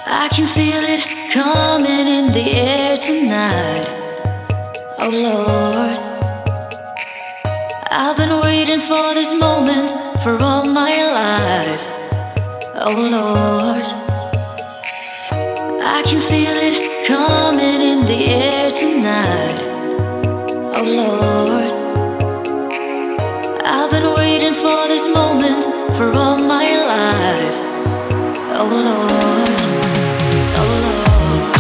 I can feel it coming in the air tonight. Oh Lord, I've been waiting for this moment for all my life. Oh Lord, I can feel it coming in the air tonight. Oh Lord, I've been waiting for this moment for all my life. Oh Lord, oh Lord.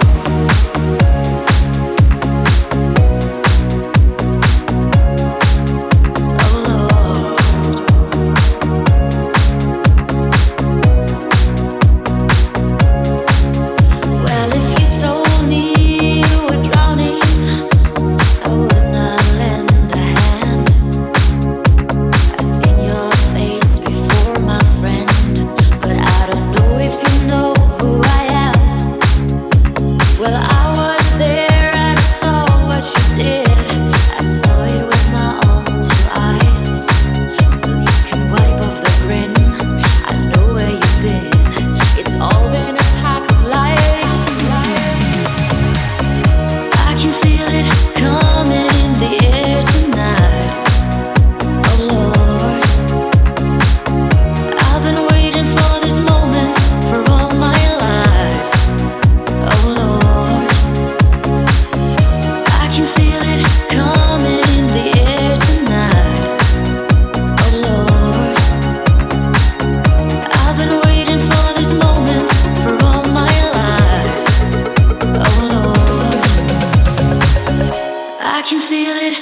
I can feel it.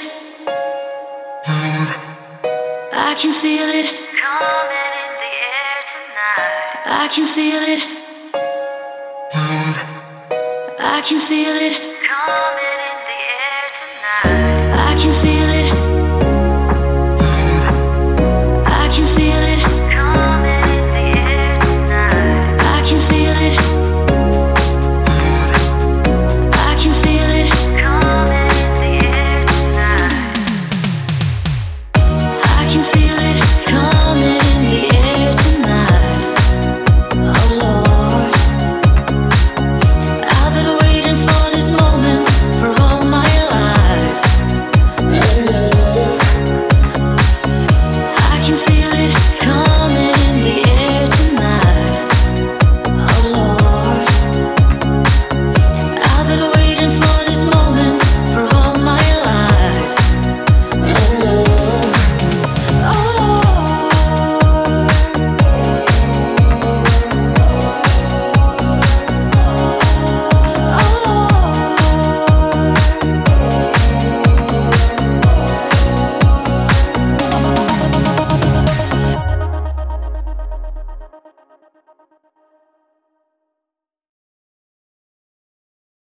I can feel it coming in the air tonight. I can feel it. I can feel it coming.